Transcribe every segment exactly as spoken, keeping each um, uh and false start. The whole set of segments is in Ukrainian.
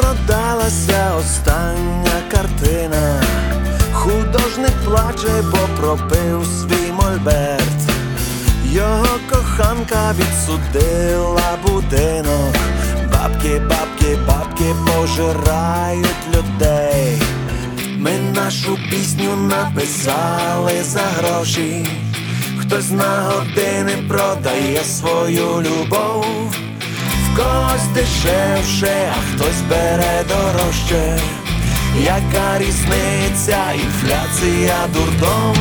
продалася остання картина. Художник плаче, бо пропив свій мольберт. Його коханка відсудила будинок. Бабки, бабки, бабки пожирають людей. Ми нашу пісню написали за гроші. Хтось на години продає свою любов. В когось дешевше, а хтось бере дорожче. Яка різниця, інфляція, дурдом.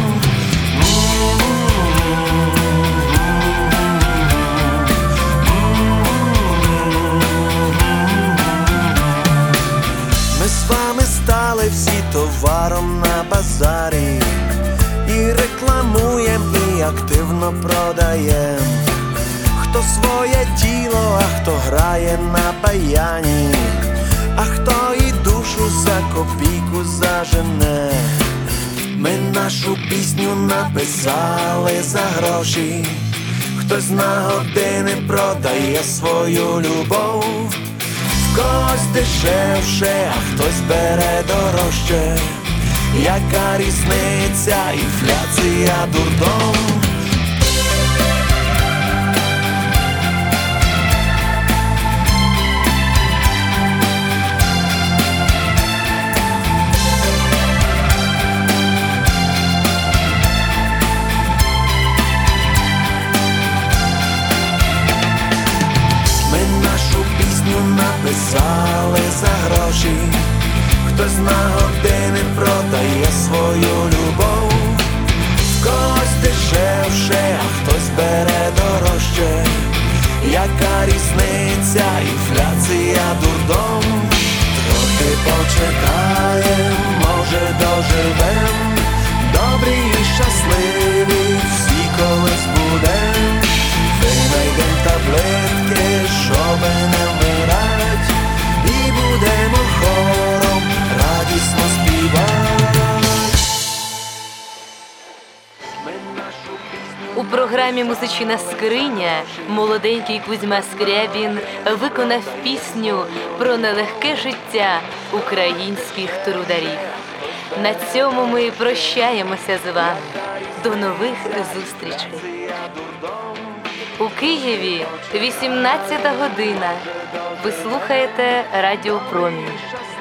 Ми з вами стали всі товаром на базарі. І рекламуєм, і активно продаєм. Хто своє тіло, а хто грає на баяні, а хто і душу за копійку зажене. Ми нашу пісню написали за гроші. Хтось на години продає свою любов. В когось дешевше, а хтось бере дорожче. Яка різниця, інфляція, дурдом. Ми нашу пісню написали за гроші. Хтось на години продає свою любов. В когось дешевше, а хтось бере дорожче. Яка різниця, інфляція, дурдом. Трохи почекаєм, може доживем. Добрі і щасливі всі колись будем. Винайдем таблетки, щоби не вмирать. І будемо хором радісно співати. У програмі «Музична скриня» молоденький Кузьма Скрябін виконав пісню про нелегке життя українських трударів. На цьому ми прощаємося з вами. До нових зустрічей. У Києві вісімнадцята година. Ви слухаєте Радіо Промінь.